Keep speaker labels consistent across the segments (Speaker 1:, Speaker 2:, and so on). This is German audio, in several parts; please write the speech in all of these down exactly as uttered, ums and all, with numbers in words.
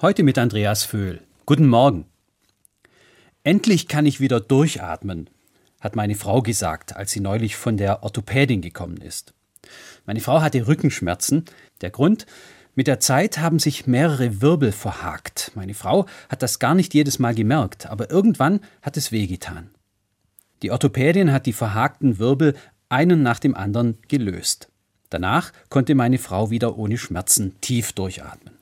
Speaker 1: Heute mit Andreas Vöhl. Guten Morgen. Endlich kann ich wieder durchatmen, hat meine Frau gesagt, als sie neulich von der Orthopädin gekommen ist. Meine Frau hatte Rückenschmerzen. Der Grund? Mit der Zeit haben sich mehrere Wirbel verhakt. Meine Frau hat das gar nicht jedes Mal gemerkt, aber irgendwann hat es wehgetan. Die Orthopädin hat die verhakten Wirbel einen nach dem anderen gelöst. Danach konnte meine Frau wieder ohne Schmerzen tief durchatmen.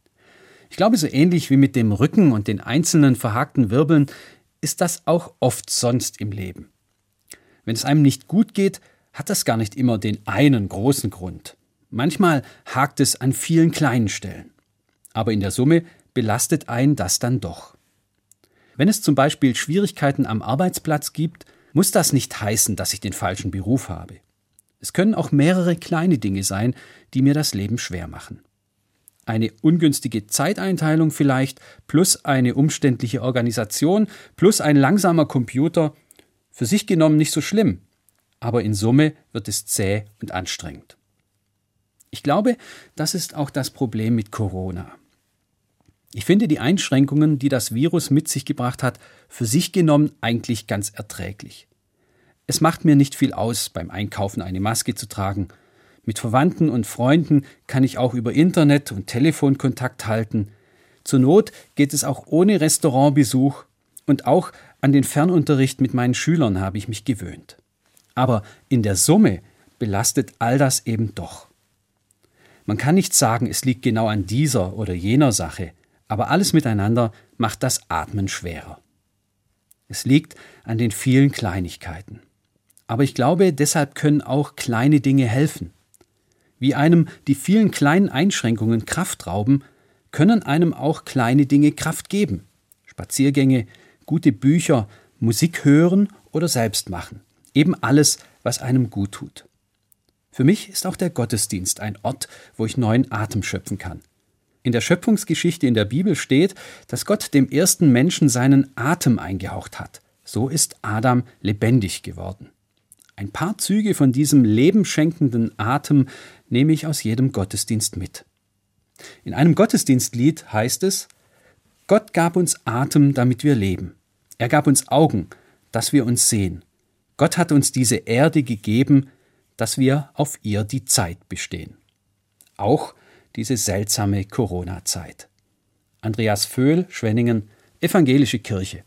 Speaker 1: Ich glaube, so ähnlich wie mit dem Rücken und den einzelnen verhakten Wirbeln ist das auch oft sonst im Leben. Wenn es einem nicht gut geht, hat das gar nicht immer den einen großen Grund. Manchmal hakt es an vielen kleinen Stellen. Aber in der Summe belastet einen das dann doch. Wenn es zum Beispiel Schwierigkeiten am Arbeitsplatz gibt, muss das nicht heißen, dass ich den falschen Beruf habe. Es können auch mehrere kleine Dinge sein, die mir das Leben schwer machen. Eine ungünstige Zeiteinteilung vielleicht, plus eine umständliche Organisation, plus ein langsamer Computer. Für sich genommen nicht so schlimm, aber in Summe wird es zäh und anstrengend. Ich glaube, das ist auch das Problem mit Corona. Ich finde die Einschränkungen, die das Virus mit sich gebracht hat, für sich genommen eigentlich ganz erträglich. Es macht mir nicht viel aus, beim Einkaufen eine Maske zu tragen. Mit Verwandten und Freunden kann ich auch über Internet und Telefon Kontakt halten. Zur Not geht es auch ohne Restaurantbesuch und auch an den Fernunterricht mit meinen Schülern habe ich mich gewöhnt. Aber in der Summe belastet all das eben doch. Man kann nicht sagen, es liegt genau an dieser oder jener Sache, aber alles miteinander macht das Atmen schwerer. Es liegt an den vielen Kleinigkeiten. Aber ich glaube, deshalb können auch kleine Dinge helfen. Wie einem die vielen kleinen Einschränkungen Kraft rauben, können einem auch kleine Dinge Kraft geben. Spaziergänge, gute Bücher, Musik hören oder selbst machen. Eben alles, was einem gut tut. Für mich ist auch der Gottesdienst ein Ort, wo ich neuen Atem schöpfen kann. In der Schöpfungsgeschichte in der Bibel steht, dass Gott dem ersten Menschen seinen Atem eingehaucht hat. So ist Adam lebendig geworden. Ein paar Züge von diesem lebenschenkenden Atem nehme ich aus jedem Gottesdienst mit. In einem Gottesdienstlied heißt es: Gott gab uns Atem, damit wir leben. Er gab uns Augen, dass wir uns sehen. Gott hat uns diese Erde gegeben, dass wir auf ihr die Zeit bestehen. Auch diese seltsame Corona-Zeit. Andreas Vöhl, Schwenningen, Evangelische Kirche.